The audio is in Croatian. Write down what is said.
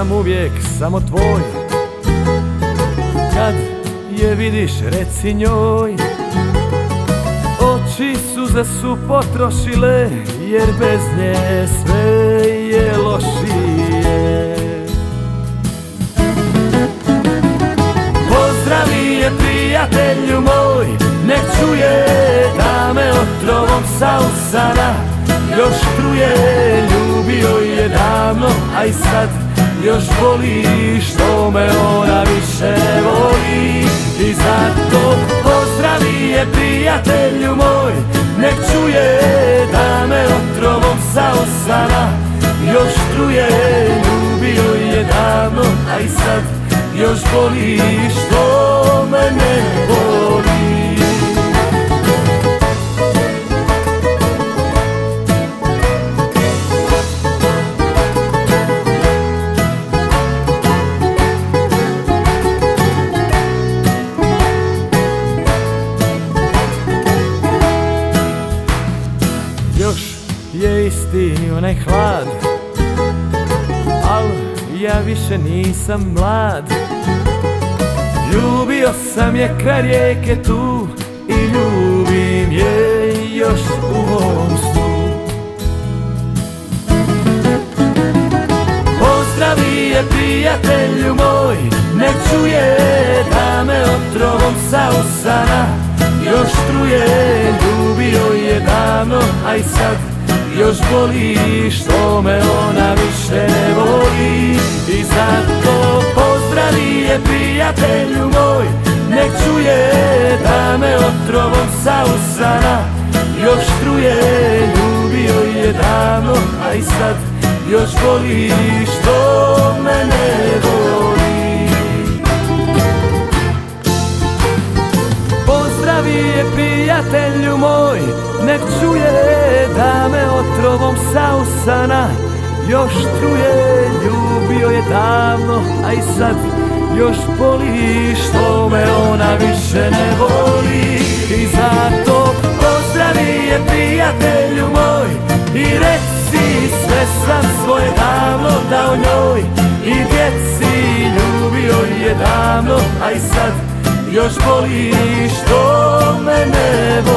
sam uvijek samo tvoj. Kad je vidiš reci njoj, oči suze su potrošile, jer bez nje sve je lošije. Pozdravi je prijatelju moj, nek čuje da me otrovom sa usana još truje. Ljubio je davno, a i sad još boli što me ona više voli. I zato pozdravi je prijatelju moj, nek čuje da me otrovom sa usana još truje. Ljubio je davno, a i sad još boli što me ne voli. Još je isti onaj hlad, al ja više nisam mlad. Ljubio sam je kraj rijeke tu i ljubim je još u mom snu. Pozdravi je prijatelju moj, nek čuje da me otrovom sa usana još truje. Ljubio je davno, a i sad još boli što me ona više ne voli. I zato pozdravi je prijatelju moj, nek čuje da me otrovom sa usana još truje. Ljubio je davno, a i sad još boli što me ne voli. Pozdravi je prijatelju moj, nek čuje da me otrovom sa usana još truje. Ljubio je davno, a i sad još boli što me ona više ne voli. I zato pozdravi je prijatelju moj i reci sve sam svoje davno dao njoj. I djeci ljubio je davno, a i sad još boli što me ne voli.